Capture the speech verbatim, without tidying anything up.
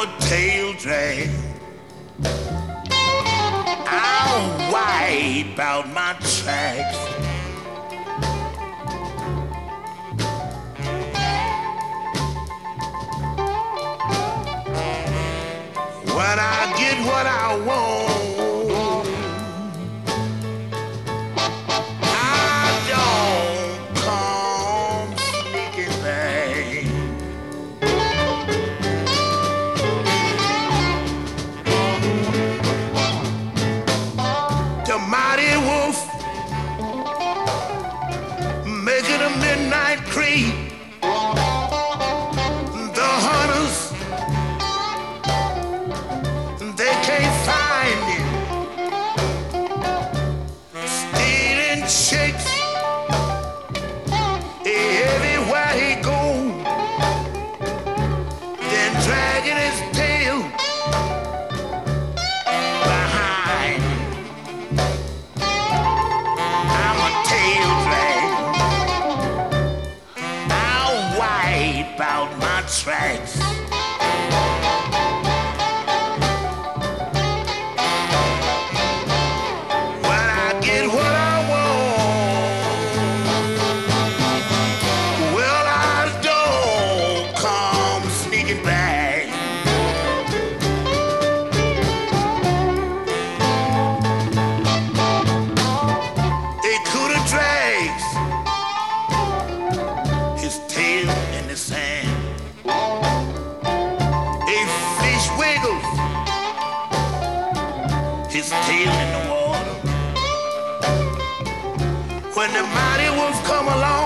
a tail drag. I'll wipe out my tracks. When I get what I want, I don't come sneaking back. The mighty wolf making a midnight creep. The hunters, they can't find him. Stealing chicks everywhere he goes, then dragging his tail behind. I'm a tail drag. I'll wipe out my tracks. When I get what I want, well, I don't come sneaking back. They could have dragged his tail in the sand. A fish wiggles his tail in the water. When the mighty wolf come along,